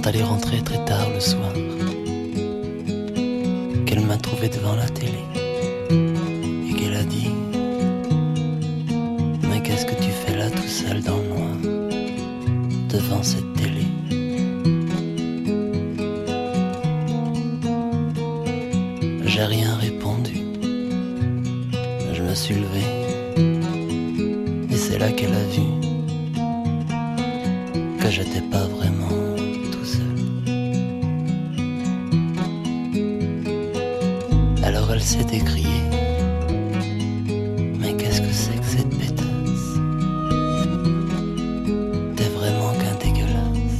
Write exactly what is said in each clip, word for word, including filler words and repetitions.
quand elle est rentrée très tard le soir, qu'elle m'a trouvé devant la télé et qu'elle a dit: mais qu'est-ce que tu fais là tout seul dans le noir, devant cette télé? J'ai rien répondu, je me suis levé et c'est là qu'elle a vu que j'étais pas vraiment tout seul. Alors elle s'est écriée: mais qu'est-ce que c'est que cette pétasse? T'es vraiment qu'un dégueulasse.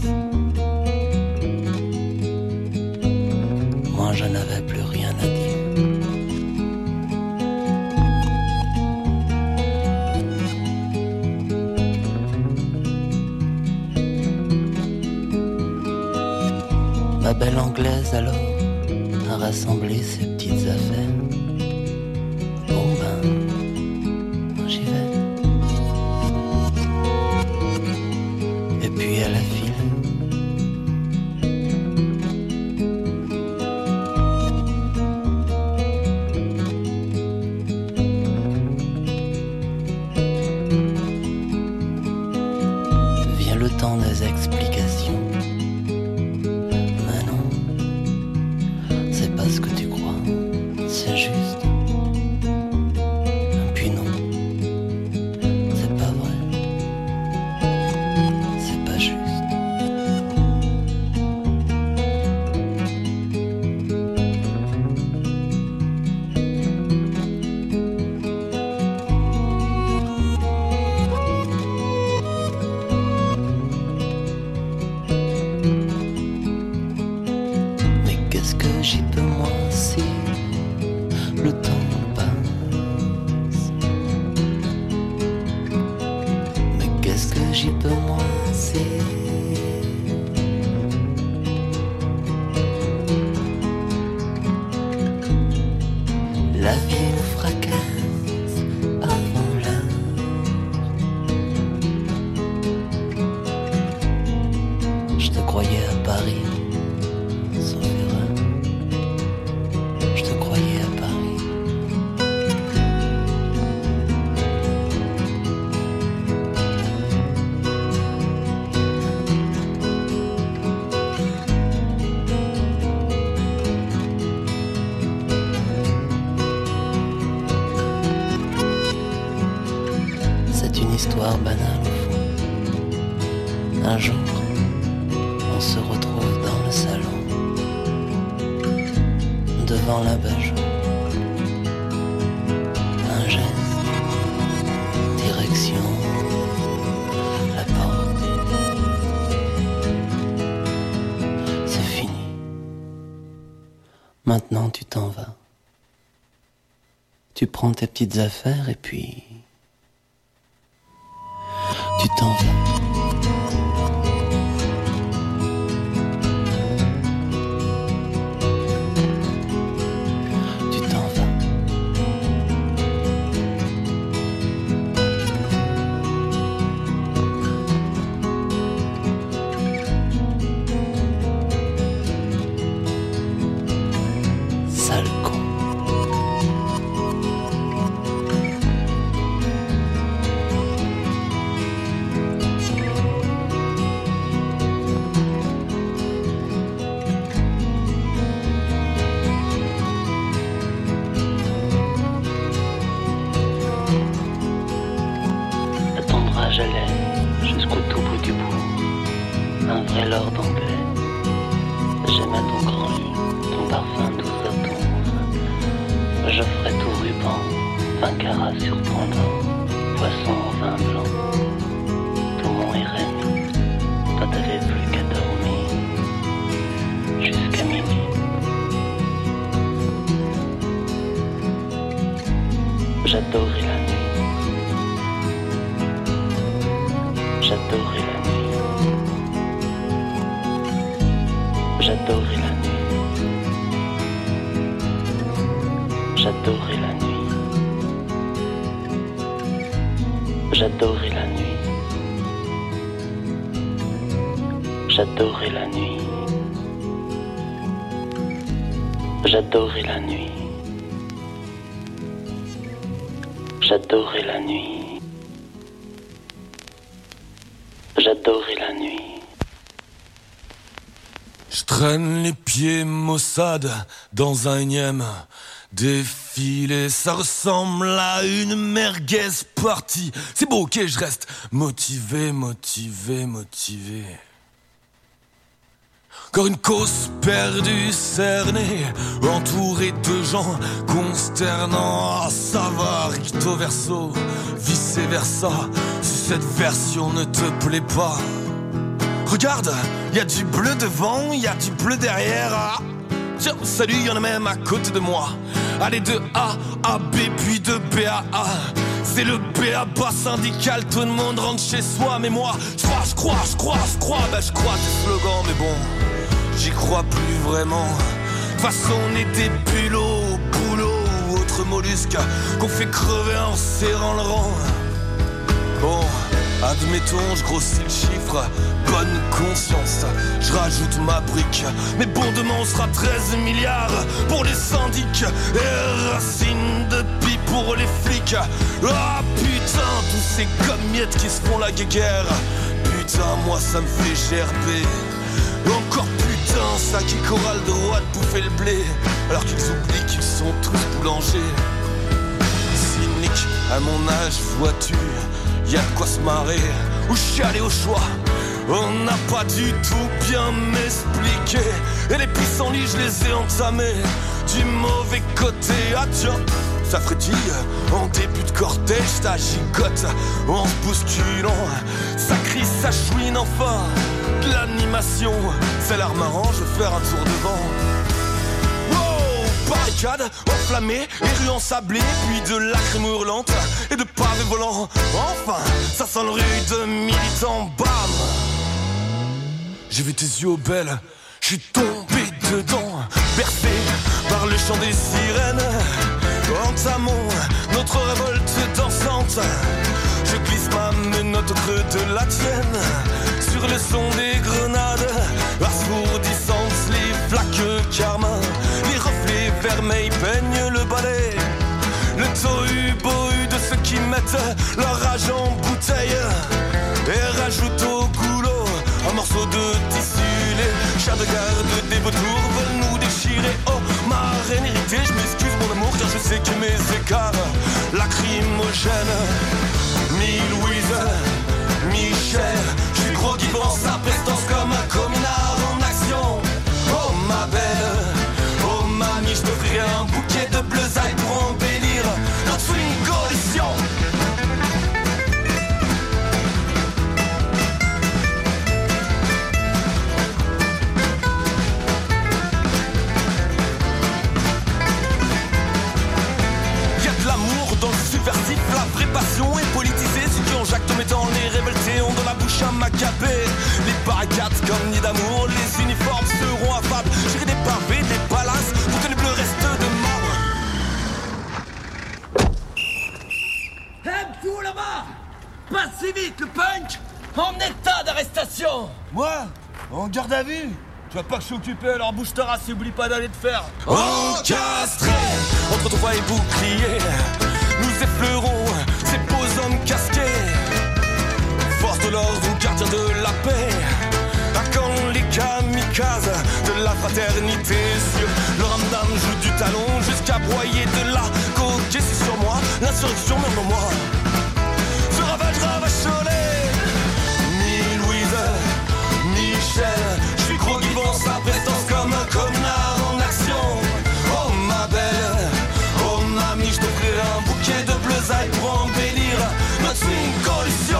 Moi je n'avais plus rien à dire. Ma belle anglaise alors a rassemblé ses petites affaires. Bon ben, j'y vais. Et puis elle a filé. Vient le temps des explications. Ce que tu crois, c'est juste. Puis non, c'est pas vrai. C'est pas juste. Mais qu'est-ce que j'y peux moi si le temps passe? Mais qu'est-ce que j'y peux moi si la vie nous fracasse avant l'heure? Je te croyais à Paris, sauf erreur. Je te croyais à Paris. C'est une histoire banale au fond. Un jour, on se retrouve dans le salon, devant l'abat-jour. Un geste, direction la porte. C'est fini. Maintenant tu t'en vas. Tu prends tes petites affaires et puis tu t'en vas. Sale con. À ton bras j'allais jusqu'au tout bout du bout, un vrai lord anglais. J'aimais ton grand lit, ton parfum doux autour. Je ferai tout ruban, vingt carats sur ton dos, poisson au vin blanc. Tout mon Irène, toi t'avais plus qu'à dormir jusqu'à minuit. J'adorais la nuit. J'adorais la nuit. J'adorais la nuit. J'adorais la nuit. J'adorais la nuit. J'adorais la nuit. J'adorais la nuit. J'adorais la nuit. J'adorais la nuit. Je traîne les pieds maussades dans un énième défilé. Ça ressemble à une merguez partie. C'est beau, ok, je reste motivé, motivé, motivé. Encore une cause perdue, cernée, entourée de gens consternants. Ah, ça va, recto verso, vice versa. Si cette version ne te plaît pas, regarde, y a du bleu devant, y a du bleu derrière. Ah, tiens, salut, y en a même à côté de moi. Allez, de A à B, puis de B à A. C'est le B A bas syndical, tout le monde rentre chez soi. Mais moi, je crois, je crois, je crois, je crois. Bah, je crois tes slogans, mais bon, j'y crois plus vraiment. De toute façon, on est des bulots, boulots ou autres mollusques qu'on fait crever en serrant le rang. Bon, admettons, je grossis le chiffre, bonne conscience, je rajoute ma brique. Mais bon, demain on sera treize milliards pour les syndics et racines de pie pour les flics. Ah putain, tous ces commiettes qui se font la guéguerre. Putain, moi ça me fait gerber. Encore putain, ça qui aura le droit de bouffer le blé, alors qu'ils oublient qu'ils sont tous boulangers. Cynique, à mon âge, vois-tu, y'a de quoi se marrer ou chialer au choix. On n'a pas du tout bien m'expliqué. Et les pissenlits je les ai entamés du mauvais côté. Ah tiens, ça frétille en début de cortège, ça gigote en se bousculant. Ça crie, ça chouine enfin de l'animation. C'est l'air marrant, je vais faire un tour devant. Barricades enflammées et rues ensablées, puis de lacrymes hurlantes et de pavés volants. Enfin, ça sent le rude militant, bam. J'ai vu tes yeux aux belles, je suis tombé dedans, bercé par le chant des sirènes. Entamons notre révolte dansante. Je glisse ma menotte au creux de la tienne, sur le son des grenades assourdissantes, les flaques carmin, les reflets vermeils peignent le balai. Le tohu-bohu de ceux qui mettent leur rage en bouteille et rajoutent au goulot un morceau de tissu. Les chars de garde des vautours veulent nous déchirer. Oh, ma reine héritée, je m'excuse mon amour, car je sais que mes écarts lacrymogènes. Mi-Louise, Michel, je suis gros qui pense sa prestance comme un communard en action. Oh ma belle, oh mamie, je t'offrirai un bouquet de bleusailles pour embellir notre swing coalition. Dans le subversif, la vraie passion est politisée. Ceux qui ont Jacques Tom étant les révoltés ont dans la bouche un macabé. Les barricades comme nid d'amour, les uniformes seront affables. J'irai des pavés, des palaces pour que les bleus restent de marbre. Hey, vous là-bas, pas si vite, le punk en état d'arrestation. Moi, en garde à vue. Tu vois pas que je suis occupé, alors bouge ta race et oublie pas d'aller te faire encastré entre toi et bouclier. Nous effleurons ces beaux hommes casqués, force de l'ordre ou gardiens de la paix. À quand les kamikazes de la fraternité, sur le ramdam joue du talon jusqu'à broyer de la coke. Et c'est sur moi, l'insurrection même en moi se ravagera vacholet. Mi-Louise, Michel, je suis gros qui vont sa prestance comme un communard en action. Oh ma belle, oh mamie, je t'offrirai un bouquet de bleusailles pour embellir notre swing coalition.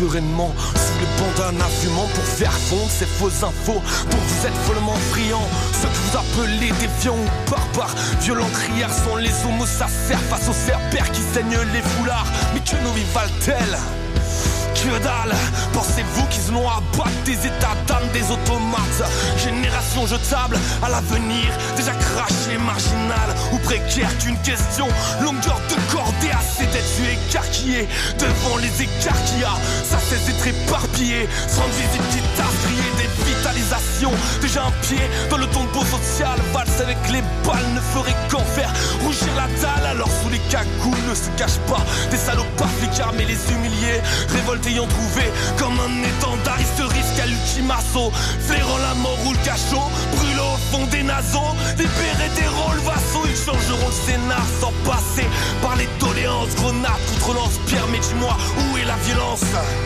sereinement sous les bandanas fumants pour faire fondre ces fausses infos. Pour vous êtes follement friands, ceux que vous appelez déviants ou barbares. Violents criards sont les homos sacères face aux cerbères qui saignent les foulards. Mais que nos vies valent-elles? Que dalle, pensez-vous qu'ils ont à battre des états d'âme, des automates? Génération jetable à l'avenir, déjà craché, marginal ou précaire qu'une question. Longueur de cordée, assez d'être écarquillé devant les écarts qu'il y a. Ça cesse d'être éparpillé, sans visible quitte à crier des vitalisations. Déjà un pied dans le tombeau social, valse avec les balles ne ferait qu'en faire rougir la dalle. Alors sous les cagoules ne se cachent pas des salopards flicards, mais les humiliés, révoltés ayant trouvé comme un étendardiste risque à l'ultime assaut, flairant la mort ou le cachot, brûlant au fond des naseaux, libérés des rôles vassaux. Ils changeront le scénar sans passer par les doléances. Grenade contre lance-pierre, mais dis-moi où est la violence?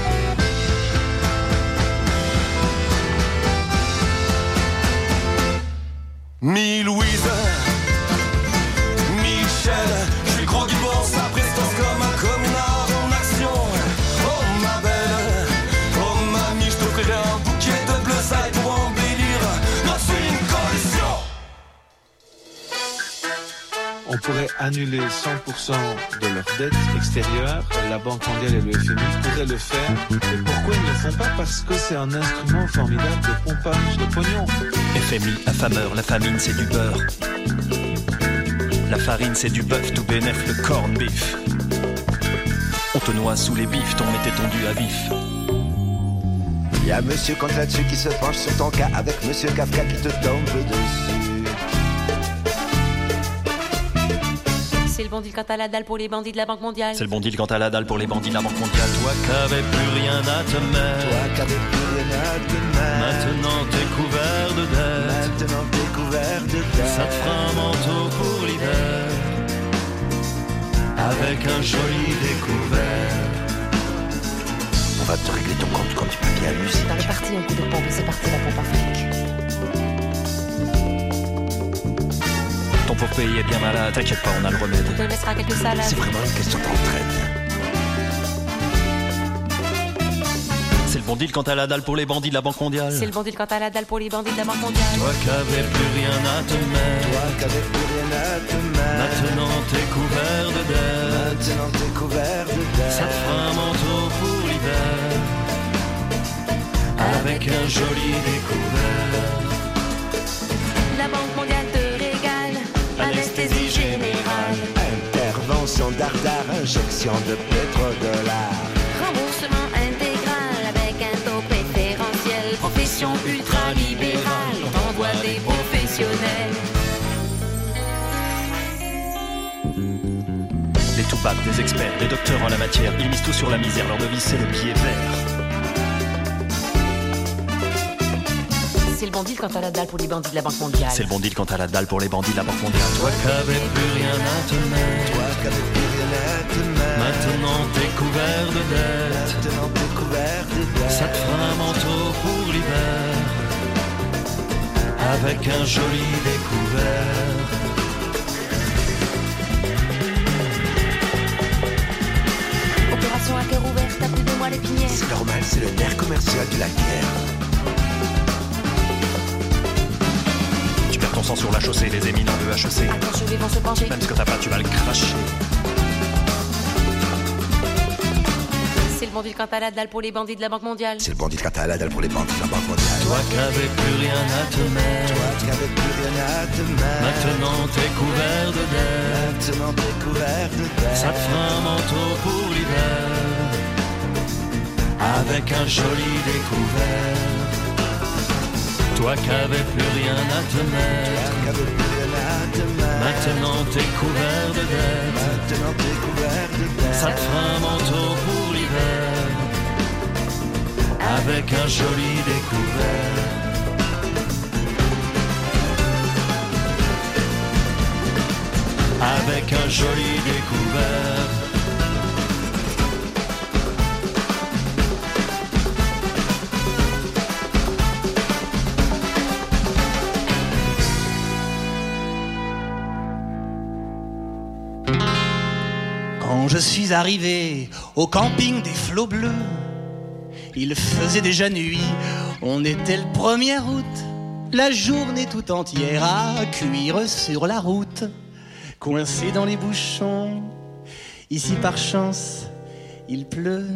Mi-Louise, Michel, je suis le gros qui pense sa prestance comme un communard en action. Oh ma belle, oh mamie, je t'offrirai un bouquet de bleusailles pour embellir notre une coalition. On pourrait annuler cent pour cent de leurs dettes extérieures. La Banque mondiale et le F M I pourraient le faire. Et pourquoi ils ne le font pas? Parce que c'est un instrument formidable de pompage de pognon. F M I, affameur, la famine c'est du beurre. La farine c'est du bœuf, tout bénef le corn beef. On te noie sous les bifs, ton mété tondu à vif. Y'a Monsieur Kant là-dessus qui se penche sur ton cas avec Monsieur Kafka qui te tombe dessus. C'est le bon deal quand à la dalle pour les bandits de la Banque mondiale. C'est le bon deal quand à la dalle pour les bandits de la Banque mondiale. Toi qu'avais plus rien à te mettre. Toi qu'avais plus rien à te mettre. Maintenant t'es couvert de dettes. Maintenant t'es couvert de dettes. Ça te fera un manteau pour l'hiver, avec un joli découvert. On va te régler ton compte quand tu peux bien amuser. T'as réparti un coup de pompe et c'est parti la pompe à fric. Ton pauvre pays est bien malade, t'inquiète pas, on a le remède. On te laissera quelques salades. C'est vraiment une question de retraite. C'est le bon deal quand à la dalle pour les bandits de la Banque mondiale. C'est le bon deal quand à la dalle pour les bandits de la Banque mondiale. Toi qu'avais plus rien à te mettre. Toi qu'avais plus rien à te mettre. Maintenant t'es couvert de dettes. Maintenant t'es couvert de dettes. Ça te fera un manteau pour l'hiver, avec un joli découvert. La Banque mondiale te régale, anesthésie générale, intervention dardard, injection de pétrodollars, remboursement intégral avec un taux préférentiel, profession ultra-libérale, on t'envoie des professionnels. Des toupacs, des experts, des docteurs en la matière, ils misent tout sur la misère, leur devise c'est le billet vert. C'est le bon deal quand à la dalle pour les bandits de la Banque mondiale. C'est le bon deal quand à la dalle pour les bandits de la Banque mondiale. Toi qu'avais plus rien à te mettre. Toi qu'avais plus rien à te mettre. Maintenant t'es couvert de dettes. Maintenant t'es couvert de dettes. Ça te fera un manteau pour l'hiver, avec un joli découvert. Opération à cœur ouvert, t'as plus de moi l'épinière. C'est normal, c'est le nerf commercial de la guerre. Tu perds ton sang sur la chaussée, les éminents de H E C. À ton chevet vont se pencher. Même ce que t'as pas, tu vas le cracher. C'est le bon deal quand à la dalle pour les bandits de la Banque mondiale. C'est le bon deal quand à la dalle pour les bandits de la Banque mondiale. Toi qu'avais plus rien à te mettre. Toi qu'avais plus rien à te mettre. Maintenant t'es couvert de dettes. Maintenant t'es couvert de dettes. Ça te fera un manteau pour l'hiver, avec un joli découvert. Toi qu'avais plus rien à te mettre. Toi qu'avais plus rien à te mettre. Maintenant t'es couvert de dettes. Maintenant t'es couvert de dettes. Ça te fera un manteau pour l'hiver, avec un joli découvert. Avec un joli découvert. Quand je suis arrivé au camping des flots bleus, il faisait déjà nuit. On était le premier août, la journée tout entière à cuire sur la route, coincé dans les bouchons. Ici par chance, il pleut.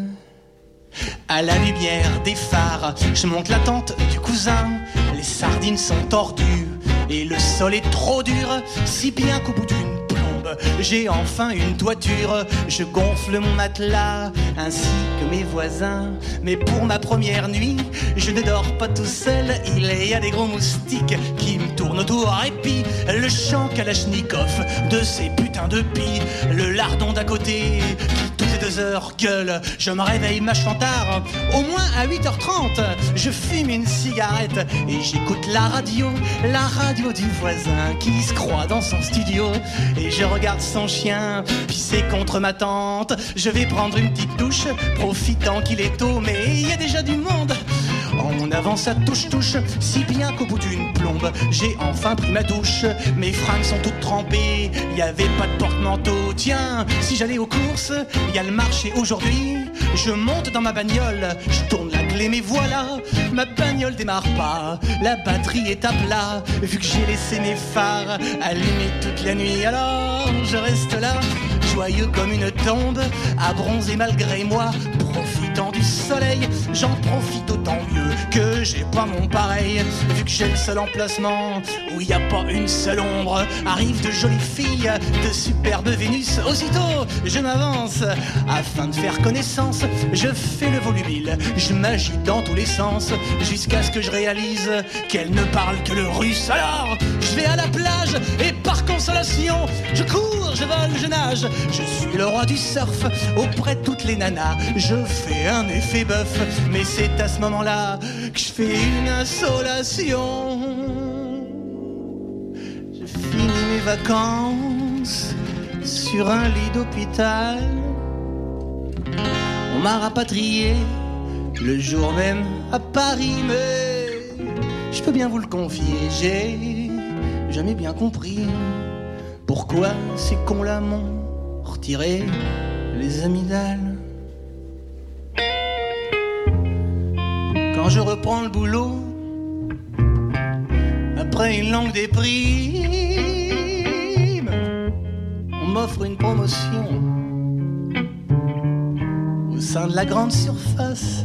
À la lumière des phares, je monte la tente du cousin. Les sardines sont tordues et le sol est trop dur, si bien qu'au bout d'une plombe, j'ai enfin une toiture. Je gonfle mon matelas ainsi que mes voisins. Mais pour ma première nuit, je ne dors pas tout seul. Il y a des gros moustiques qui me tournent autour. Et puis le chant kalachnikov de ces putains de pies. Le lardon d'à côté qui toutes les deux heures gueule. Je me réveille mâchant tard, au moins à huit heures trente. Je fume une cigarette et j'écoute la radio. La radio du voisin qui se croit dans son studio. Et je regarde son chien pisser contre ma tente. Je vais prendre une petite douche, profitant qu'il est tôt. Mais il y a déjà du monde. En avant ça touche-touche, si bien qu'au bout d'une plombe, j'ai enfin pris ma douche. Mes fringues sont toutes trempées, y avait pas de porte-manteau. Tiens, si j'allais aux courses, y a le marché aujourd'hui. Je monte dans ma bagnole, je tourne la clé, mais voilà, ma bagnole démarre pas. La batterie est à plat, vu que j'ai laissé mes phares allumés toute la nuit. Alors je reste là, joyeux comme une tombe, à bronzer malgré moi, profitant du soleil. J'en profite autant mieux que j'ai pas mon pareil, vu que j'ai le seul emplacement où y a pas une seule ombre. Arrivent de jolies filles, de superbes Vénus. Aussitôt je m'avance afin de faire connaissance. Je fais le volubile, je m'agite dans tous les sens, jusqu'à ce que je réalise qu'elle ne parle que le russe. Alors je vais à la plage et par consolation, je cours, je vole, je nage. Je suis le roi du surf auprès de toutes les nanas. Je fais un effet bœuf, mais c'est à ce moment-là que je fais une insolation. Je finis mes vacances sur un lit d'hôpital. On m'a rapatrié le jour même à Paris, mais je peux bien vous le confier, j'ai jamais bien compris pourquoi ces cons-là m'ont retiré les amygdales. Quand je reprends le boulot, après une longue déprime, on m'offre une promotion au sein de la grande surface.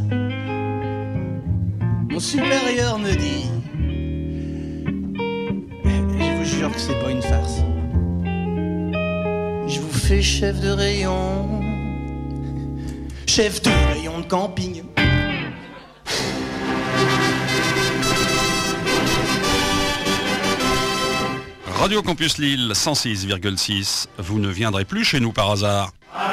Mon supérieur me dit, je vous jure que c'est pas une farce, je vous fais chef de rayon, chef de rayon de camping. Radio Campus Lille cent six virgule six, vous ne viendrez plus chez nous par hasard.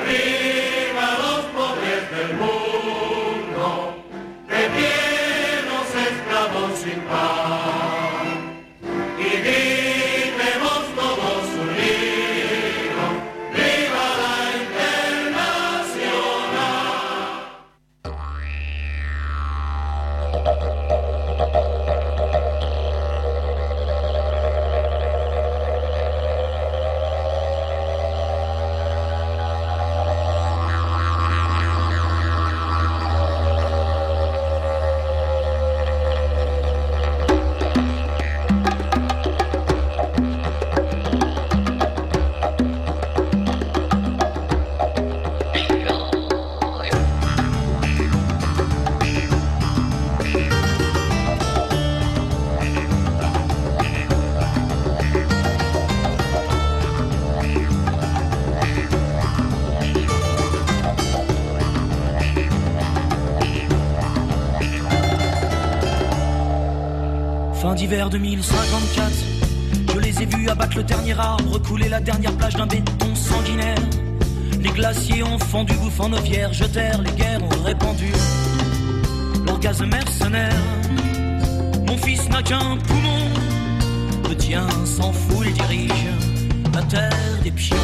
Fin d'hiver deux mille cinquante-quatre, je les ai vus abattre le dernier arbre, couler la dernière plage d'un béton sanguinaire. Les glaciers ont fondu, bouffant nos fiers, jetèrent, les guerres ont répandu leur gaz mercenaire. Mon fils n'a qu'un poumon, le tien s'en fout et dirige la terre des pions.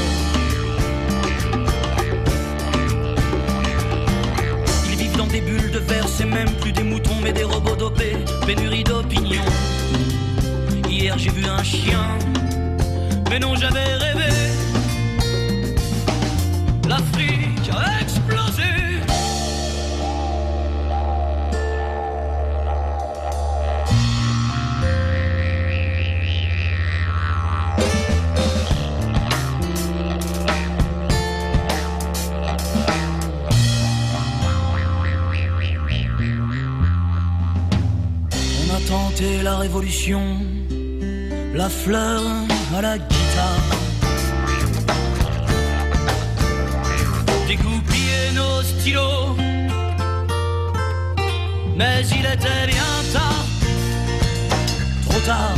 Ils vivent dans des bulles de verre, c'est même plus des moutons mais des robots dopés, pénurie d'opinion. Hier j'ai vu un chien, mais non j'avais rêvé. L'Afrique a explosé. révolution, la fleur à la guitare. Dégoupiller nos stylos, mais il était bien tard, trop tard.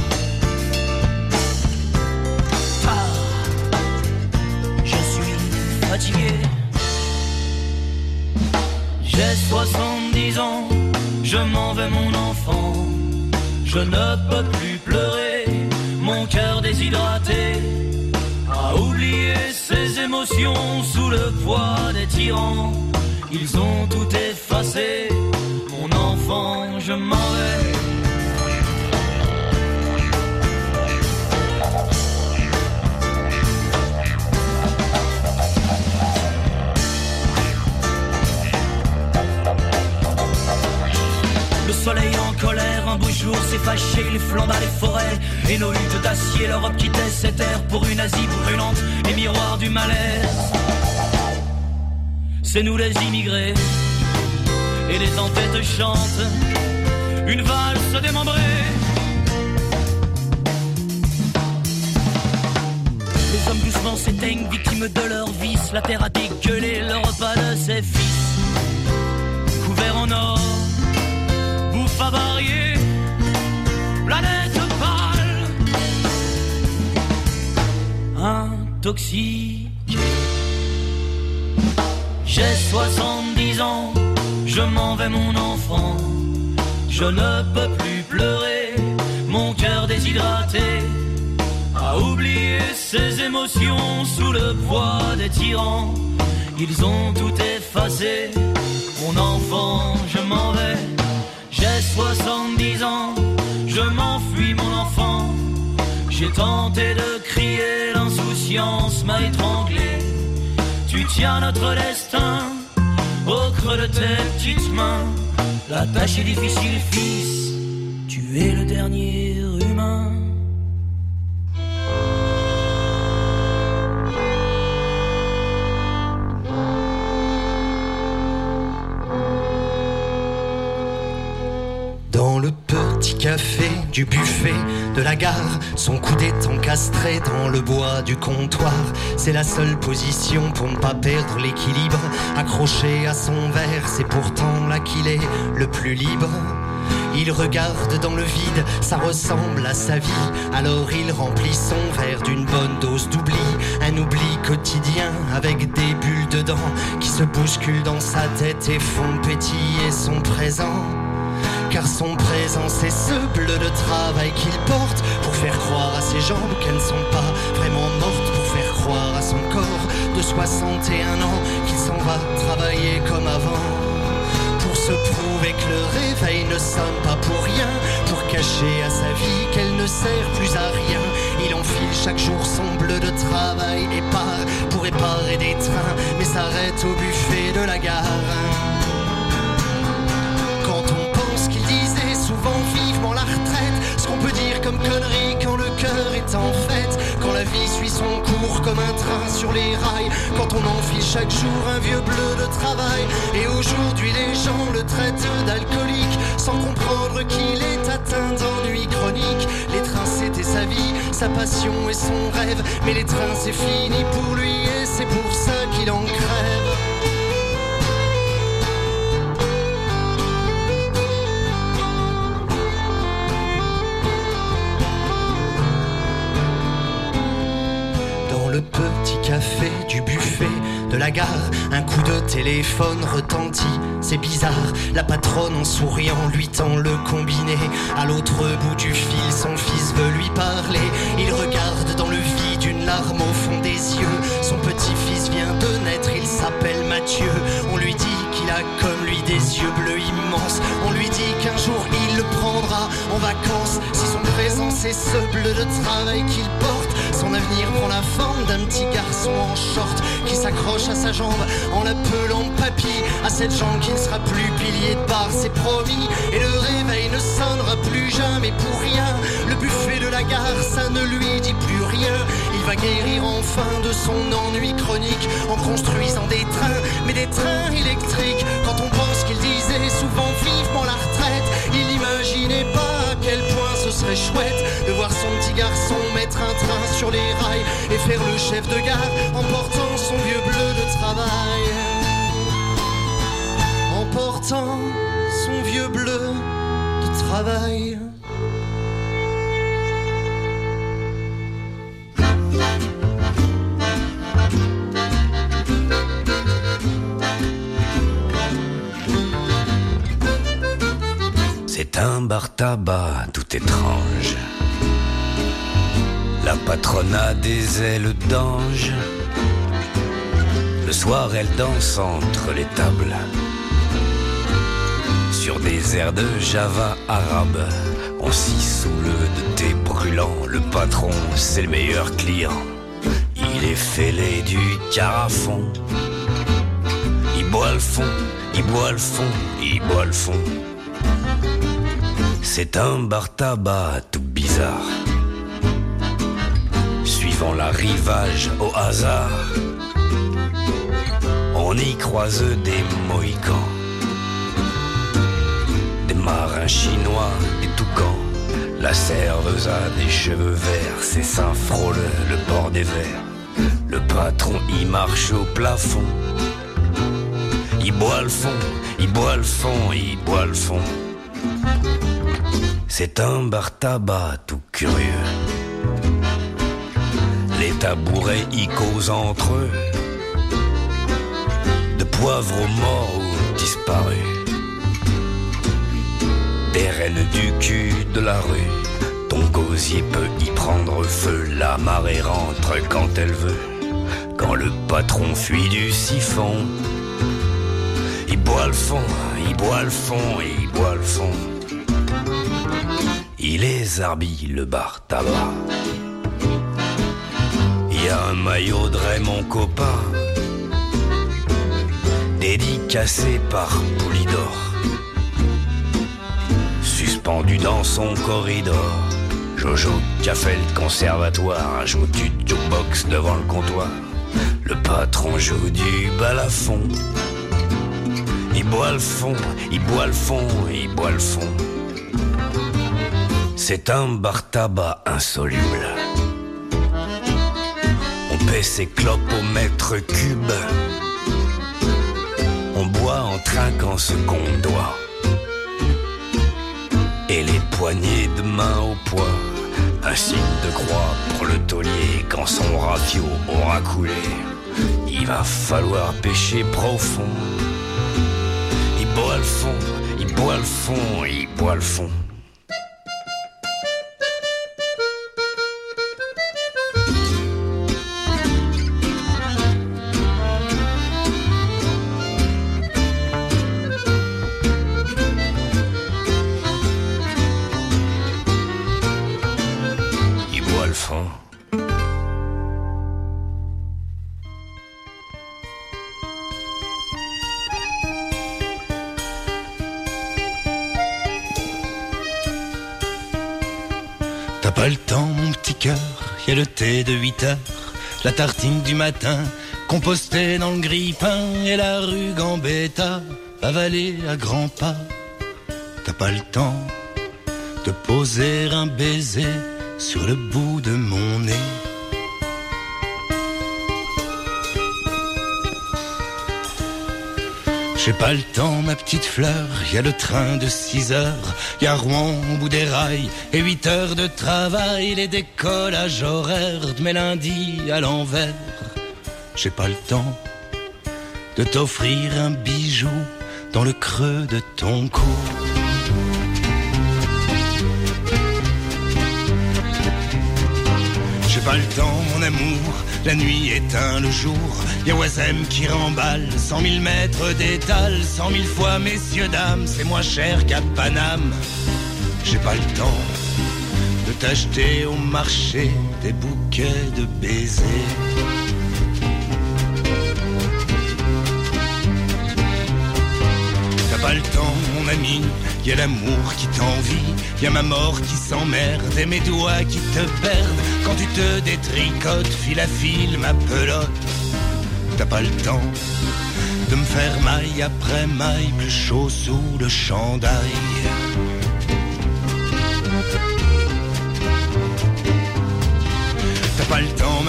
Tard. Je suis fatigué. J'ai soixante-dix ans, je m'en vais mon enfant. Je ne peux plus pleurer, mon cœur déshydraté a oublié ses émotions sous le poids des tyrans. Ils ont tout effacé, mon enfant, je m'en vais. Le soleil en colère, un beau jour s'est fâché, il flamba les forêts et nos huttes d'acier, l'Europe quittait cette terre pour une Asie brûlante et miroir du malaise. C'est nous les immigrés et les tempêtes chantent une valse démembrée. Les hommes doucement s'éteignent, victimes de leur vice, la terre a dégueulé le repas de ses fils, couverts en or. Bouffe avariée, planète pâle, intoxiquée. J'ai soixante-dix ans, je m'en vais mon enfant. Je ne peux plus pleurer, mon cœur déshydraté a oublié ses émotions sous le poids des tyrans. Ils ont tout effacé, mon enfant, je m'en vais. J'ai soixante-dix ans, je m'enfuis mon enfant. J'ai tenté de crier, l'insouciance m'a étranglé. Tu tiens notre destin au creux de tes petites mains. La tâche est difficile, fils, tu es le dernier humain. Dans le petit café du buffet de la gare, son coude est encastré dans le bois du comptoir. C'est la seule position pour ne pas perdre l'équilibre. Accroché à son verre, c'est pourtant là qu'il est le plus libre. Il regarde dans le vide, ça ressemble à sa vie. Alors il remplit son verre d'une bonne dose d'oubli. Un oubli quotidien avec des bulles dedans qui se bousculent dans sa tête et font pétiller son présent. Car son présent c'est ce bleu de travail qu'il porte pour faire croire à ses jambes qu'elles ne sont pas vraiment mortes, pour faire croire à son corps de soixante et un ans qu'il s'en va travailler comme avant, pour se prouver que le réveil ne sonne pas pour rien, pour cacher à sa vie qu'elle ne sert plus à rien. Il enfile chaque jour son bleu de travail et part pour réparer des trains, mais s'arrête au buffet de la gare. Quand on qu'il disait souvent vivement la retraite, ce qu'on peut dire comme connerie quand le cœur est en fête, quand la vie suit son cours comme un train sur les rails, quand on enfile chaque jour un vieux bleu de travail. Et aujourd'hui les gens le traitent d'alcoolique sans comprendre qu'il est atteint d'ennui chronique. Les trains c'était sa vie, sa passion et son rêve, mais les trains c'est fini pour lui et c'est pour ça qu'il en crève. Le petit café du buffet de la gare, un coup de téléphone retentit, c'est bizarre. La patronne en souriant lui tend le combiné. À l'autre bout du fil, son fils veut lui parler. Il regarde dans le vide, une larme au fond des yeux. Son petit-fils vient de naître, il s'appelle Mathieu. On lui dit qu'il a comme lui des yeux bleus immenses. On lui dit qu'un jour il le prendra en vacances. Si son présent c'est ce bleu de travail qu'il porte, son avenir prend la forme d'un petit garçon en short qui s'accroche à sa jambe en l'appelant papy. À cette jambe qui ne sera plus pilier de bar, c'est promis. Et le réveil ne sonnera plus jamais pour rien. Le buffet de la gare, ça ne lui dit plus rien. Il va guérir enfin de son ennui chronique en construisant des trains, mais des trains électriques. Quand on pense qu'il disait souvent vivement la retraite, il n'imaginait pas à quel point ce ce serait chouette de voir son petit garçon mettre un train sur les rails et faire le chef de gare en portant son vieux bleu de travail. En portant son vieux bleu de travail. C'est un bar tabac tout étrange. La patronne a des ailes d'ange. Le soir elle danse entre les tables sur des airs de Java arabe. On s'y saoule de thé brûlant. Le patron c'est le meilleur client. Il est fêlé du carafon. Il boit le fond, il boit le fond, il boit le fond. C'est un bar tabac tout bizarre, suivant l'arrivage au hasard. On y croise des mohicans, des marins chinois, des toucans. La serveuse a des cheveux verts, ses seins frôlent le bord des verres. Le patron y marche au plafond. Il boit le fond, il boit le fond, il boit le fond. C'est un bar tabac tout curieux. Les tabourets y causent entre eux, de poivre aux morts ou disparus, des reines du cul de la rue. Ton gosier peut y prendre feu. La marée rentre quand elle veut. Quand le patron fuit du siphon, il boit le fond, il boit le fond, il boit le fond. Il est zarbi le bar tabac. Il y a un maillot de Raymond Copain, dédicacé par Poulidor, suspendu dans son corridor. Jojo qui a fait le conservatoire joue du jukebox devant le comptoir. Le patron joue du balafon. Il boit le fond, il boit le fond, il boit le fond. C'est un bar tabac insoluble. On paie ses clopes au mètre cube. On boit en trinquant ce qu'on doit. Et les poignées de main au poids, un signe de croix pour le taulier. Quand son rafio aura coulé, il va falloir pêcher profond. Il boit le fond, il boit le fond, il boit le fond. T'as pas le temps, mon petit cœur, y a le thé de huit heures, la tartine du matin, compostée dans le grille-pain, et la rue Gambetta, avalée à grands pas. T'as pas le temps de poser un baiser sur le bout de mon nez. J'ai pas le temps, ma petite fleur, y a le train de six heures, y a Rouen au bout des rails, et huit heures de travail, les décollages horaires de mes lundis à l'envers. J'ai pas le temps de t'offrir un bijou dans le creux de ton cou. J'ai pas le temps, mon amour, la nuit éteint le jour. Y'a Oisem qui remballe cent mille mètres d'étal, cent mille fois messieurs dames, c'est moins cher qu'à Paname. J'ai pas le temps de t'acheter au marché des bouquets de baisers. T'as pas le temps, mon ami, y a l'amour qui t'envie, y a ma mort qui s'emmerde et mes doigts qui te perdent quand tu te détricotes fil à fil ma pelote. T'as pas le temps de me faire maille après maille plus chaud sous le chandail.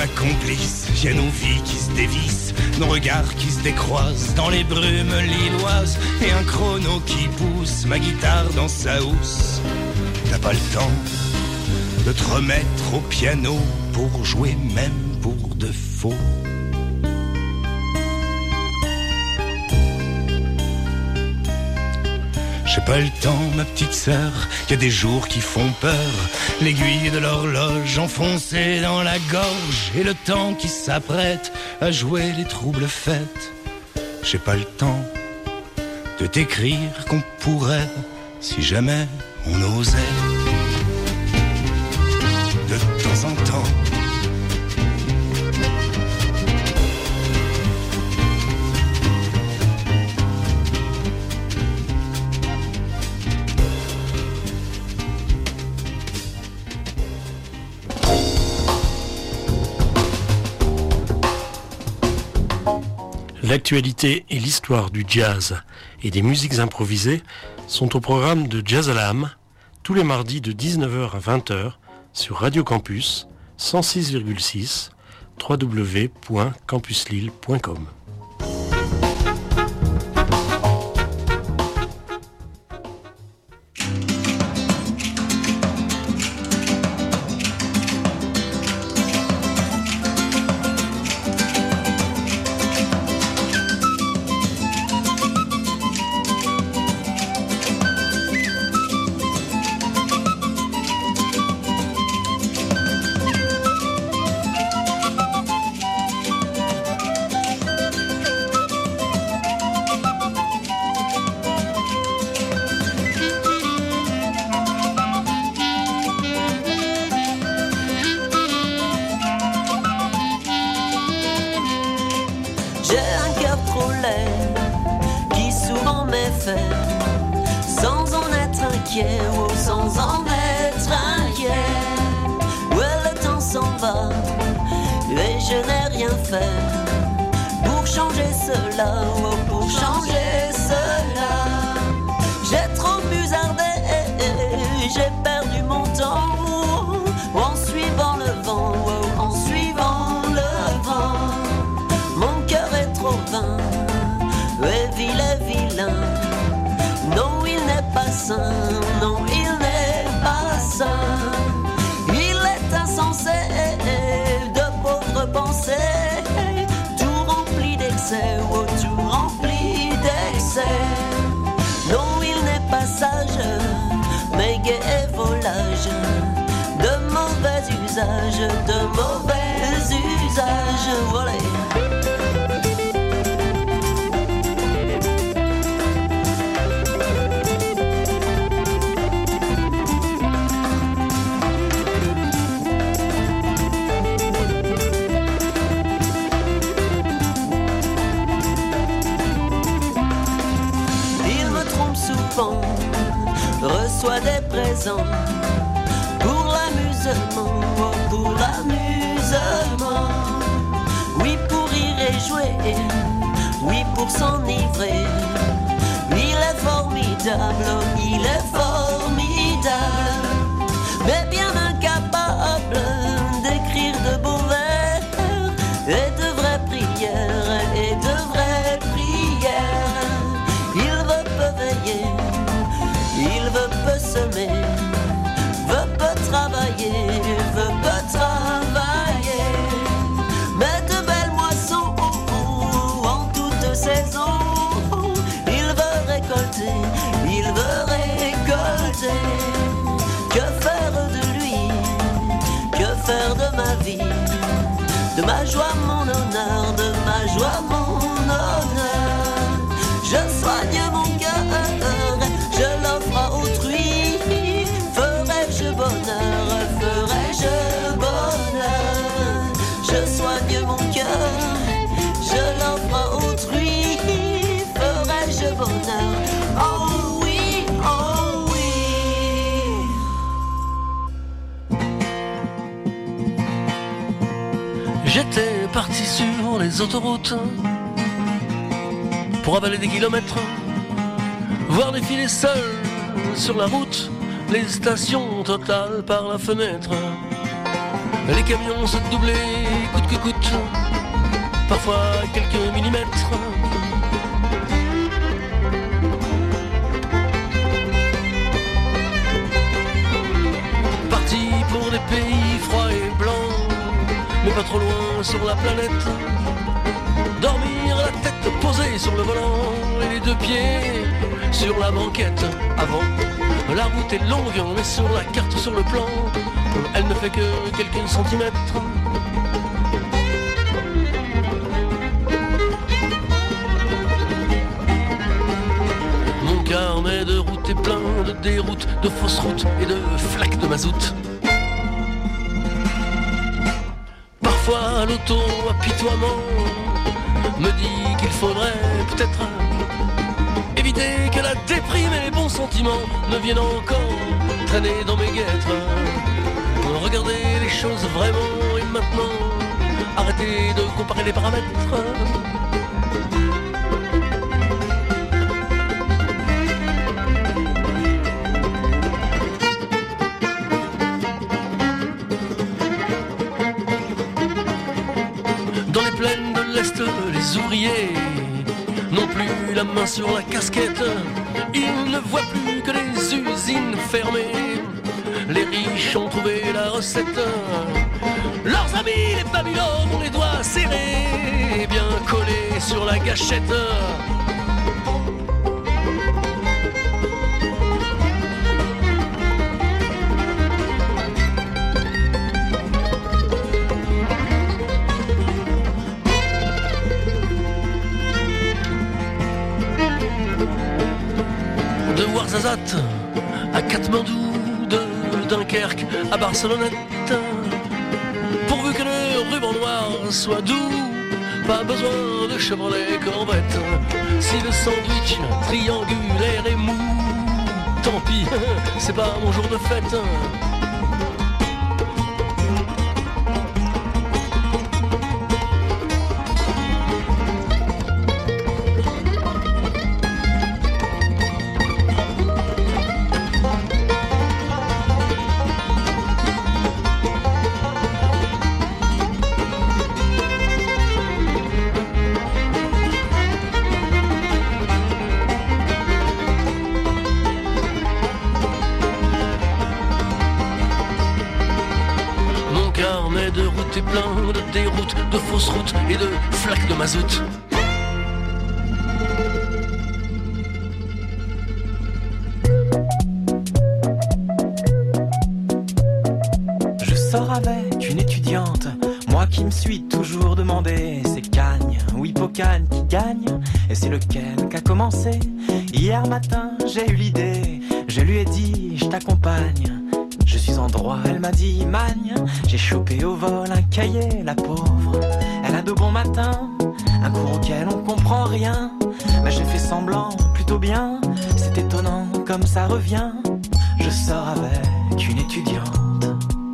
ma complice, y a nos vies qui se dévissent, nos regards qui se décroisent dans les brumes lilloises, et un chrono qui pousse ma guitare dans sa housse. T'as pas le temps de te remettre au piano pour jouer même pour de faux. J'ai pas le temps, ma petite sœur, y a des jours qui font peur. L'aiguille de l'horloge enfoncée dans la gorge, et le temps qui s'apprête à jouer les troubles fêtes. J'ai pas le temps de t'écrire qu'on pourrait, si jamais on osait, de temps en temps. L'actualité et l'histoire du jazz et des musiques improvisées sont au programme de Jazz à l'âme, tous les mardis de dix-neuf heures à vingt heures sur Radio Campus cent six virgule six, w w w point campus lille point com. De mauvais usages, voilà. Il me trompe souvent, reçoit des présents pour l'amusement. Pour l'amusement, oui pour rire et jouer, oui pour s'enivrer. Il est formidable, il est formidable, mais bien incapable d'écrire de beaux vers et de vraies prières, et de vraies prières. Il veut peu veiller, il veut peu semer, veut peu travailler, veut peu travailler, mais de belles moissons en toute saison. Il veut récolter, il veut récolter. Que faire de lui, que faire de ma vie, de ma joie, mon honneur, de ma joie, mon honneur. Je soigne mon cœur, je l'offre à autrui. Ferai-je bonheur, ferai-je bonheur. Je soigne mon cœur, je l'offre à autrui. Ferai-je bonheur, oh oui, oh oui. J'étais parti sur les autoroutes pour avaler des kilomètres, voir défiler seul sur la route les stations Total par la fenêtre. Les camions se doublaient coûte que coûte, parfois quelques millimètres. Parti pour des pays froids et blancs, mais pas trop loin sur la planète. Dormir la tête posée sur le volant et les deux pieds sur la banquette. Avant, la route est longue, mais sur la carte, sur le plan, elle ne fait que quelques centimètres. Mon carnet de route est plein de déroutes, de fausses routes et de flaques de mazout. Parfois l'auto-apitoiement me dit qu'il faudrait peut-être éviter que la déprime et les bons sentiments ne viennent encore traîner dans mes guêtres. Regardez les choses vraiment et maintenant, arrêtez de comparer les paramètres. Dans les plaines de l'Est, les ouvriers n'ont plus la main sur la casquette. Ils ne voient plus que les usines fermées. Les riches ont trouvé la recette. Leurs amis, les Babylone, ont les doigts serrés, bien collés sur la gâchette. De Ouarzazate à Katmandou, de Dunkerque à Barcelonnette, pourvu que le ruban noir soit doux, pas besoin de Chevrolet Corvette. Si le sandwich triangulaire est mou, tant pis, c'est pas mon jour de fête. De routes et plein de déroutes, de fausses routes et de flaques de mazout. Je sors avec une étudiante, moi qui me suis toujours demandé, c'est Cagne ou Hippocagne qui gagne, et c'est lequel qu'a commencé. Hier matin j'ai eu l'idée, je lui ai dit je t'accompagne. Je suis en droit, elle m'a dit magne. J'ai chopé au vol un cahier, la pauvre. Elle a de bons matins, un cours auquel on comprend rien. Mais j'ai fait semblant, plutôt bien. C'est étonnant comme ça revient. Je sors avec une étudiante.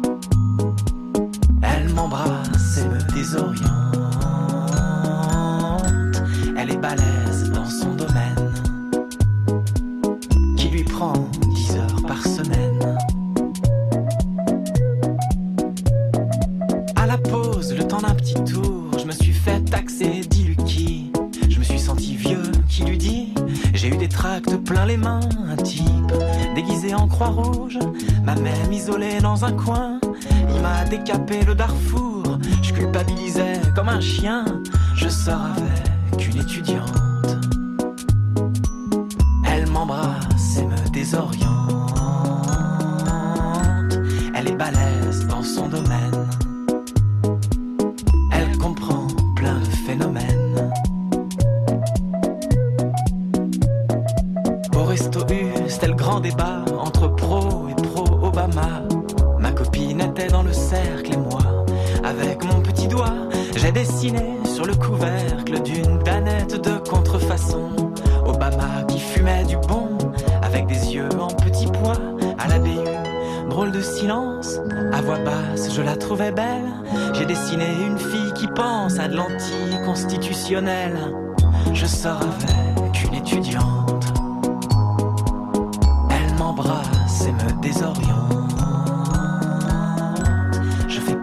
Elle m'embrasse et me désoriente. Elle est balèze dans son domaine, qui lui prend dix heures par semaine. Un petit tour, je me suis fait taxer, dit Lucky. Je me suis senti vieux, qui lui dit. J'ai eu des tracts plein les mains, un type déguisé en croix rouge m'a même isolé dans un coin. Il m'a décapé le Darfour, je culpabilisais comme un chien. Je sors avec une étudiante, elle m'embrasse et me désoriente. Elle est balèze dans son domaine, phénomène. Au resto U, c'était le grand débat entre pro et pro-Obama. Ma copine était dans le cercle et moi, avec mon petit doigt, j'ai dessiné sur le couvercle d'une danette de contrefaçon Obama qui fumait du bon, avec des yeux en petits pois à la B U. Drôle de silence, à voix basse, je la trouvais belle. J'ai dessiné une fille qui pense à de l'anticonstitutionnel. Je sors avec une étudiante, elle m'embrasse et me désoriente. Je fais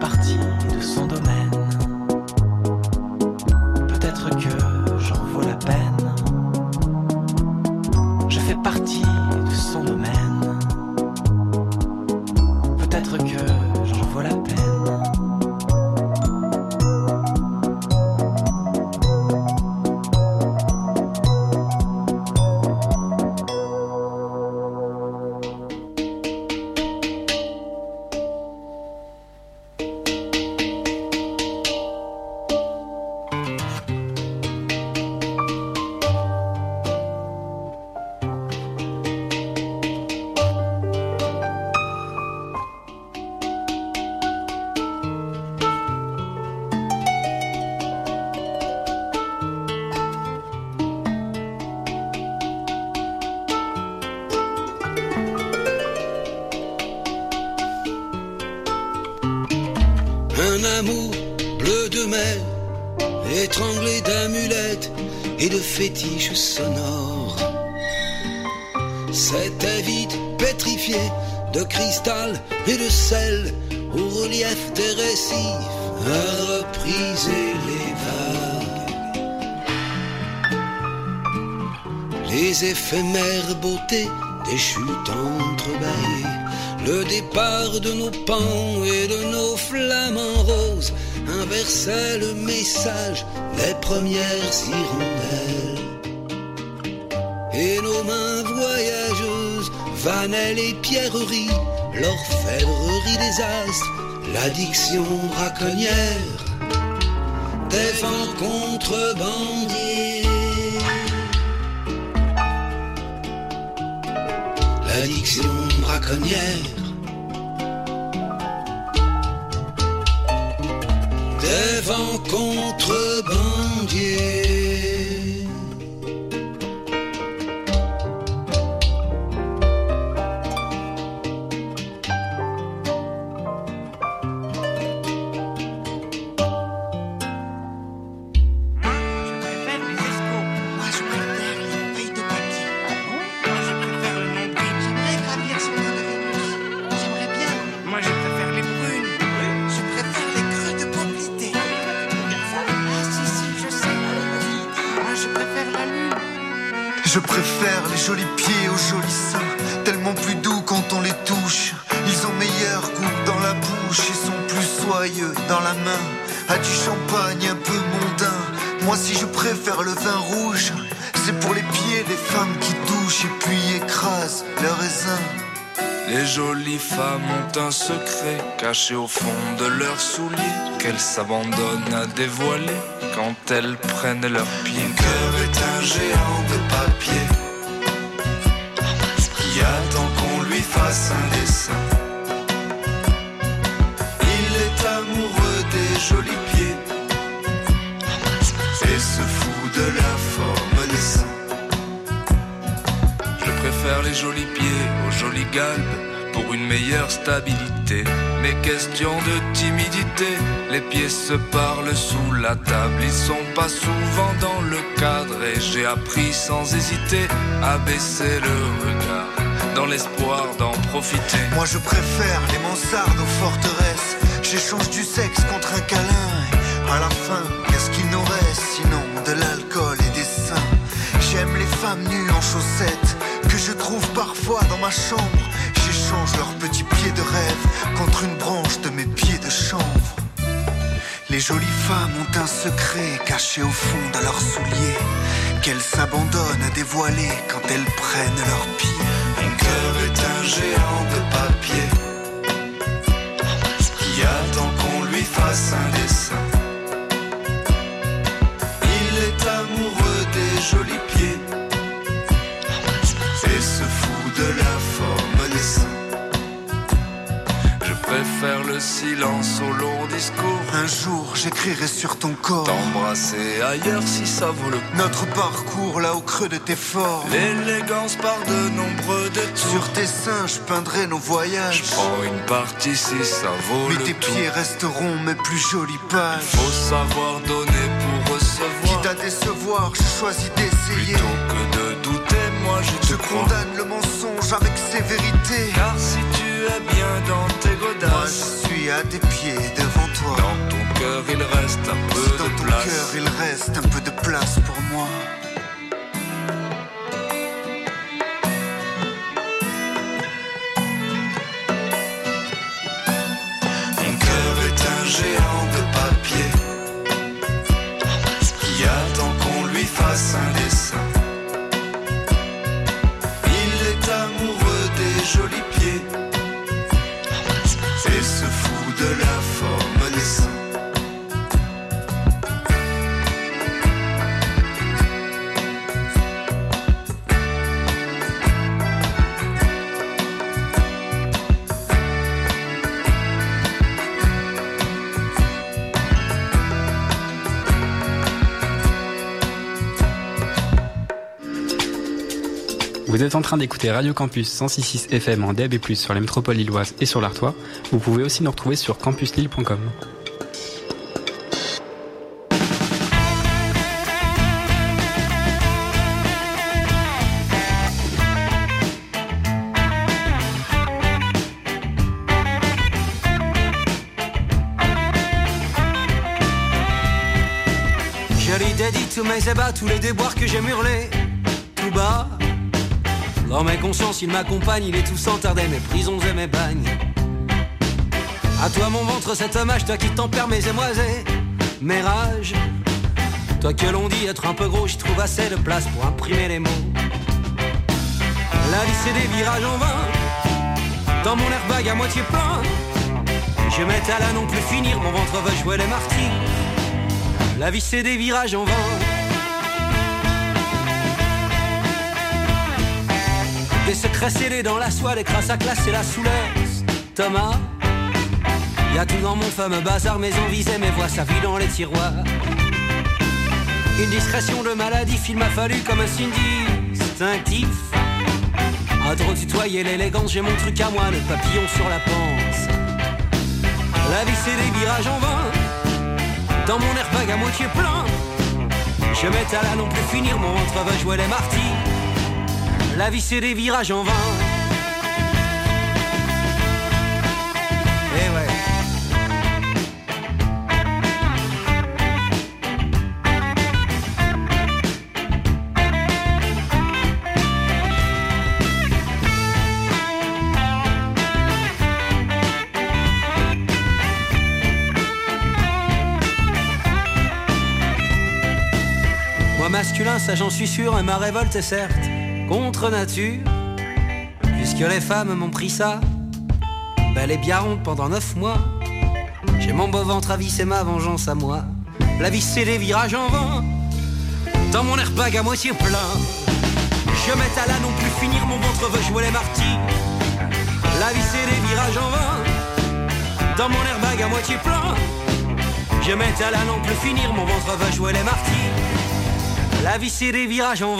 Un amour bleu de mer, étranglé d'amulettes et de fétiches sonores. C'était vite pétrifié de cristal et de sel, au relief des récifs, à repriser les vagues. Les éphémères beautés des chutes entrebâillées, le départ de nos pans et de nos flamants roses inversait le message des premières hirondelles. Et nos mains voyageuses vanaient les pierreries, l'orfèvrerie des astres, l'addiction braconnière des vents contrebandiers. L'addiction braconnière des vents contrebandiers. Je préfère les jolis pieds aux jolis seins, tellement plus doux quand on les touche. Ils ont meilleur goût dans la bouche et sont plus soyeux dans la main. À du champagne un peu mondain, moi si je préfère le vin rouge, c'est pour les pieds des femmes qui douchent et puis écrasent leurs raisins. Les jolies femmes ont un secret caché au fond de leurs souliers, qu'elles s'abandonnent à dévoiler quand elles prennent leurs pieds. Mon cœur est un géant de papier qui attend qu'on lui fasse un dessin. Il est amoureux des jolis pieds et se fout de la forme des seins. Je préfère les jolis pieds aux jolies galbes pour une meilleure stabilité. Mais question de timidité, les pieds se parlent sous la table. Ils sont pas souvent dans le cadre et j'ai appris sans hésiter à baisser le regard dans l'espoir d'en profiter. Moi je préfère les mansardes aux forteresses. J'échange du sexe contre un câlin et à la fin, qu'est-ce qu'il nous reste sinon de l'alcool et des seins. J'aime les femmes nues en chaussettes que je trouve parfois dans ma chambre. J'échange leurs petits pieds de rêve contre une branche de mes pieds de chanvre. Les jolies femmes ont un secret caché au fond de leurs souliers, qu'elles s'abandonnent à dévoiler quand elles prennent leurs pieds. Mon cœur est un géant de papier qui attend qu'on lui fasse un dessin. Il est amoureux des jolis pieds et se fout de la forme des seins. Je préfère le silence au long discours. Un jour j'écrirai sur ton corps, t'embrasser ailleurs si ça vaut le coup. Notre parcours là au creux de tes formes, l'élégance par de nombreux détours. Sur tes seins je peindrai nos voyages. Je prends une partie si ça vaut mais le tes tout. Pieds resteront mes plus jolies pages. Il faut savoir donner pour recevoir. Quitte à décevoir, je choisis d'essayer. Plutôt que de douter, moi je te Je crois. condamne le mensonge avec sévérité. Car si tu es bien dans tes godasses, moi je suis à tes pieds devant toi. Dans ton cœur il reste un peu si de dans ton place. cœur il reste un peu de place pour moi. Mon cœur est un géant de papier qui attend qu'on lui fasse un dessin. Il est amoureux des jolis pieds et se fout de la forme des seins. Vous êtes en train d'écouter Radio Campus cent six virgule six F M en D A B plus, sur la métropole lilloise et sur l'Artois. Vous pouvez aussi nous retrouver sur campus lille point com. Je lui dédie tous mes ébats, tous les déboires que j'ai murlés tout bas. Dans mes consciences, il m'accompagne, il est tout sans tarder, mes prisons et mes bagnes. À toi mon ventre, cet hommage, toi qui tempères mes émoisés, mes rages. Toi que l'on dit être un peu gros, j'y trouve assez de place pour imprimer les mots. La vie c'est des virages en vain, dans mon airbag à moitié plein. Je m'étale à non plus finir, mon ventre veut jouer les martyrs. La vie c'est des virages en vain. Des secrets scellés dans la soie, des crasses à classe et la soulaise. Thomas, y'a tout dans mon fameux bazar, mes envies et mes voix, sa vie dans les tiroirs. Une discrétion de maladie, il m'a fallu comme un signe distinctif. À trop tutoyer l'élégance, j'ai mon truc à moi, le papillon sur la panse. La vie c'est des virages en vain, dans mon airbag à moitié plein. Je m'étale à non plus finir, mon ventre va jouer les martyrs. La vie c'est des virages en vain. Eh ouais. Moi masculin, ça j'en suis sûr, et ma révolte est certes contre nature, puisque les femmes m'ont pris ça, belle et bien ronde pendant neuf mois. J'ai mon beau ventre à vie, c'est ma vengeance à moi. La vie c'est des virages en vain, dans mon airbag à moitié plein. Je m'étale à non plus finir, mon ventre veut jouer les martyrs. La vie c'est des virages en vain, dans mon airbag à moitié plein. Je m'étale à non plus finir, mon ventre veut jouer les martyrs. La vie c'est des virages en vain.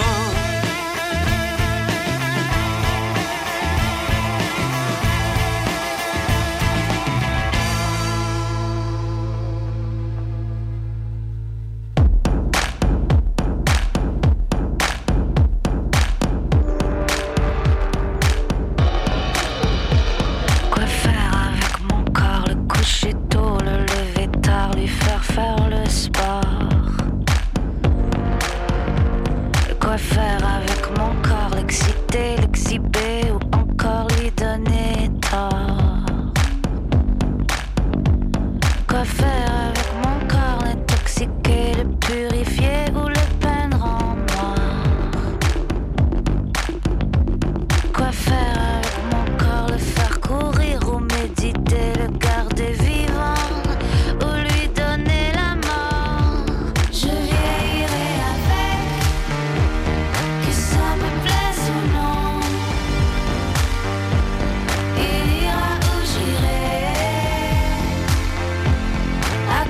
À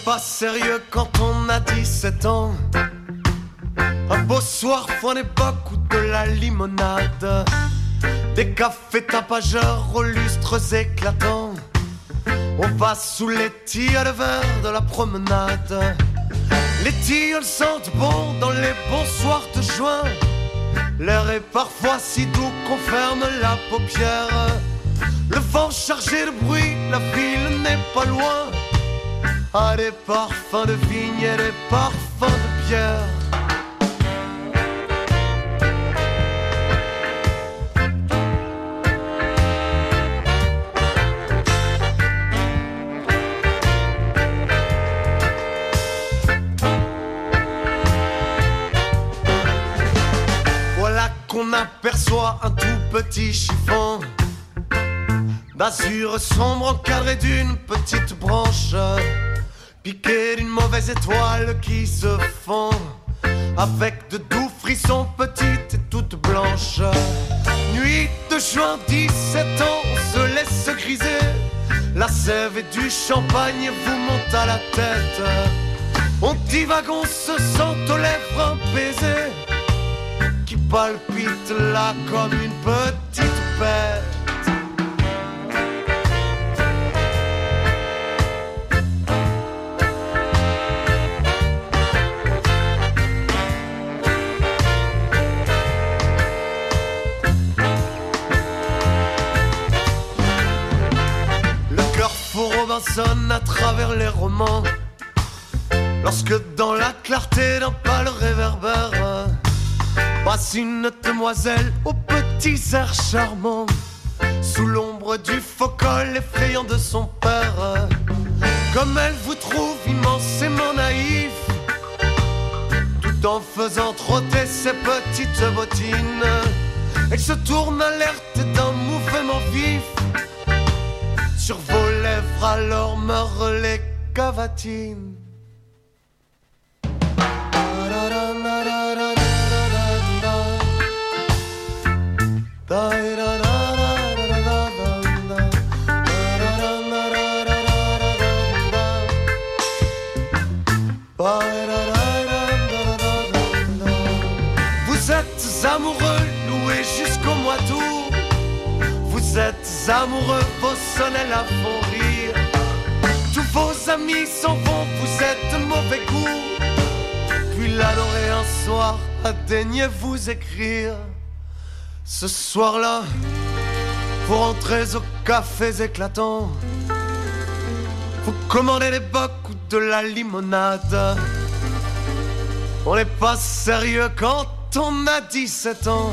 pas sérieux quand on a dix-sept ans. Un beau soir, foin d'époque ou de la limonade. Des cafés tapageurs aux lustres éclatants. On passe sous les tilleuls verts de la promenade. Les tilleuls sentent bon dans les bons soirs de juin. L'air est parfois si doux qu'on ferme la paupière. Le vent chargé de bruit, la ville n'est pas loin. Ah, des parfums de vigne et des parfums de bière. Voilà qu'on aperçoit un tout petit chiffon d'azur sombre encadré d'une petite branche, piqué d'une mauvaise étoile qui se fond, avec de doux frissons petites et toutes blanches. Nuit de juin, dix-sept ans, on se laisse griser. La sève et du champagne vous montent à la tête. On divague, on se sent aux lèvres un baiser qui palpite là comme une petite bête. Robinson à travers les romans, lorsque dans la clarté d'un pâle réverbère passe une demoiselle aux petits airs charmants, sous l'ombre du faux col effrayant de son père. Comme elle vous trouve immensément naïf, tout en faisant trotter ses petites bottines, elle se tourne alerte d'un mouvement vif. Sur vos lèvres alors meurent les cavatines. Vous êtes amoureux, loués jusqu'au mois d'août. Vous êtes amoureux, vos sonnets la font rire. Tous vos amis s'en vont, vous êtes de mauvais goût. Puis l'adorer un soir, a daigné vous écrire. Ce soir-là, vous rentrez aux cafés éclatants. Vous commandez des bocs ou de la limonade. On n'est pas sérieux quand on a dix-sept ans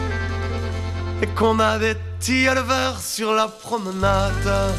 et qu'on a des tilleuls verts sur la promenade.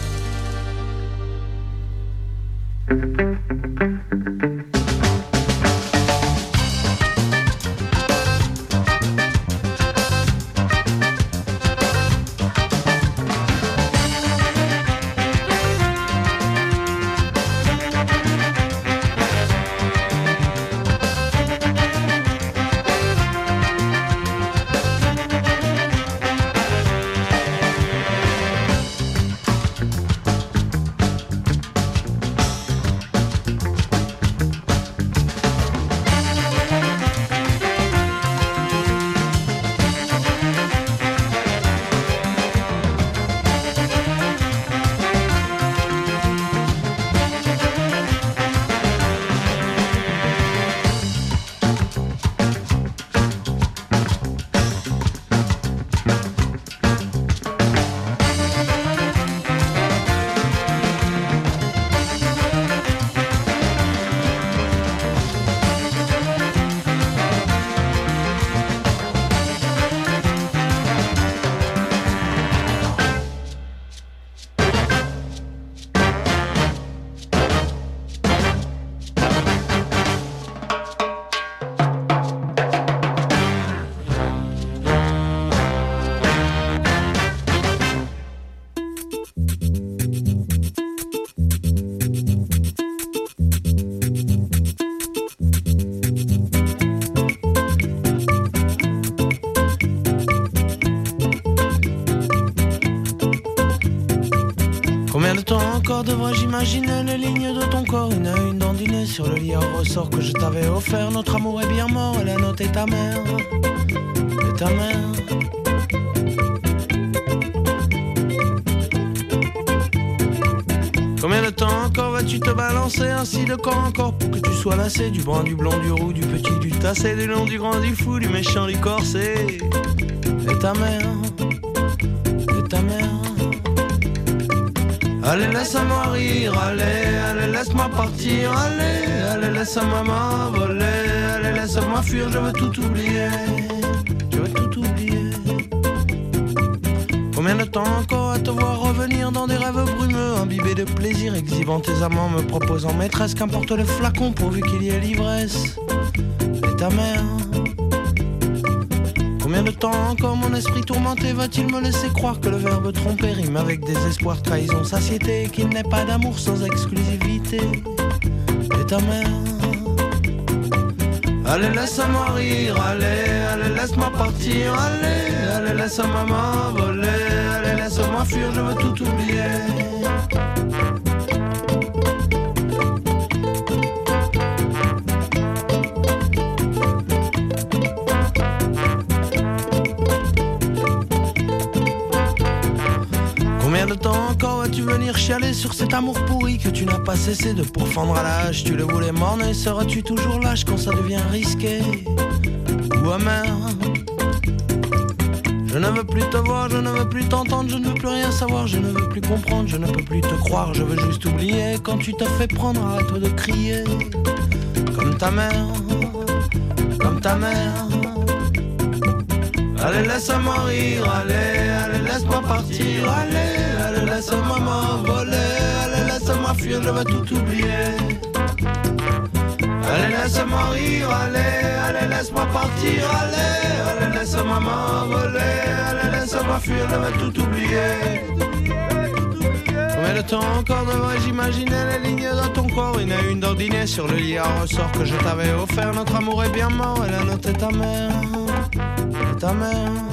Combien de temps encore devrais-je imaginer le lit lignes de ton corps, une à une dandinée sur le lit à ressort que je t'avais offert. Notre amour est bien mort et la note est ta mère. Et ta mère. Combien de temps encore vas-tu te balancer ainsi de corps encore pour que tu sois lassé du brun, du blond, du roux, du petit, du tassé, du long, du grand, du fou, du méchant, du corsé. Et ta mère, et ta mère. Allez laisse-moi rire, allez, allez laisse-moi partir, allez, allez laisse-moi m'envoler, allez laisse-moi fuir, je veux tout oublier, je veux tout oublier. Combien de temps encore à te voir revenir dans des rêves brumeux, imbibés de plaisir, exhibant tes amants, me proposant maîtresse, qu'importe le flacon pourvu qu'il y ait l'ivresse. Et ta mère. Combien de temps encore mon esprit tourmenté va-t-il me laisser croire que le verbe tromper rime avec désespoir, trahison, satiété, et qu'il n'est pas d'amour sans exclusivité. Et ta mère. Allez laisse-moi rire, allez, allez laisse-moi partir, allez, allez laisse-moi m'envoler, allez laisse-moi fuir, je veux tout oublier. Combien de temps encore vas-tu venir chialer sur cet amour pourri que tu n'as pas cessé de pourfendre à l'âge? Tu le voulais morner, seras-tu toujours lâche quand ça devient risqué ou amer? Je ne veux plus te voir, je ne veux plus t'entendre, je ne veux plus rien savoir, je ne veux plus comprendre, je ne peux plus te croire, je veux juste oublier. Quand tu te fais prendre, arrête de crier comme ta mère, comme ta mère. Allez laisse-moi rire, allez, allez laisse-moi partir, allez, allez laisse-moi m'envoler, allez laisse-moi fuir, je veux tout oublier. Allez laisse-moi rire, allez, allez laisse-moi partir, allez, allez laisse-moi m'envoler, allez laisse-moi fuir, je veux tout oublier. Combien de temps encore devrais-je imaginer les lignes de ton corps, une à une d'ordinaire sur le lit à ressort que je t'avais offert. Notre amour est bien mort et la note est ta mère. Et ta mère.